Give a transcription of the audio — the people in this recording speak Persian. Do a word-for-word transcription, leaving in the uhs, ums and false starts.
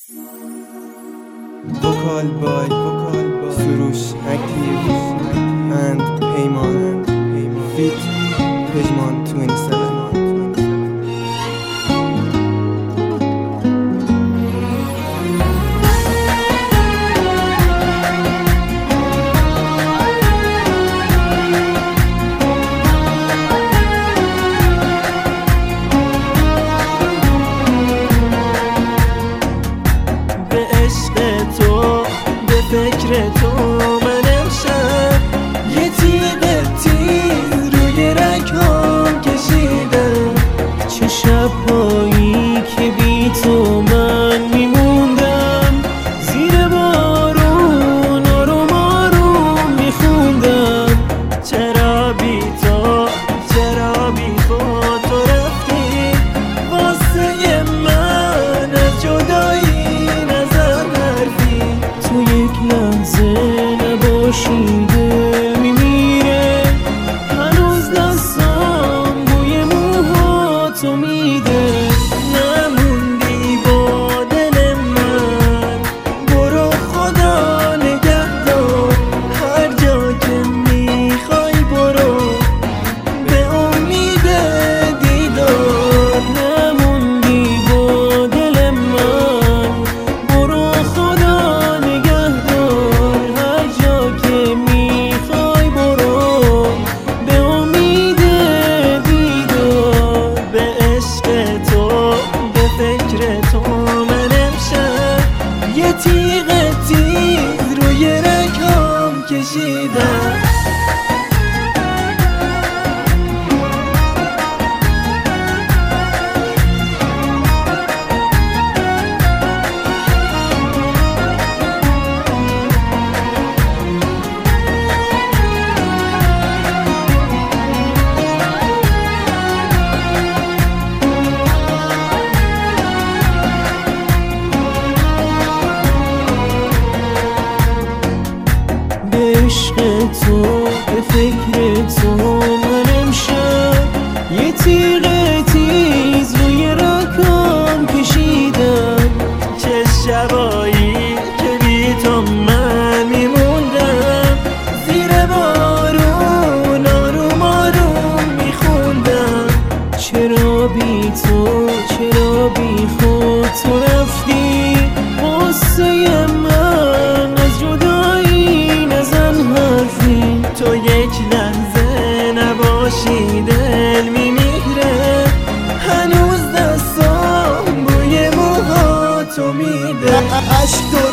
Vocal by Surush Active and Payman Fit Pejman twenty-seven. فکر تو من امشب یه تیغ تیر روی رگ‌هام کشیدم. چه شب‌هایی که بی تو من میموندم، زیر بارون آروم آروم میخوندم. چرا بی تو، چرا بی خود تو رفتی واسه من، از جدایی نزن حرفی. تو یک لحظه نباشیده میمیره، هنوز دستم بوی موهاتو میده. نموندی با دل من، برو خدا نگهدار. هر جا که میخوای برو، به امید دیدار. نموندی با دل من، برو خدا تیغ تیز روی رگ‌هام کشیدم. عشق تو، به فکر تو من امشب یه تیغ تیز روی رگ‌هام کشیدم. چه شبایی که بی تو من میموندم، زیر بارون آروم آروم میخوندم. چرا بی تو، چرا بی خود تو رفتی واسه من، از جدایی نزن حرفی. تو یک لحظه نباشی دل میمیره، هنوز دستام بوی موهاتو میده. عشق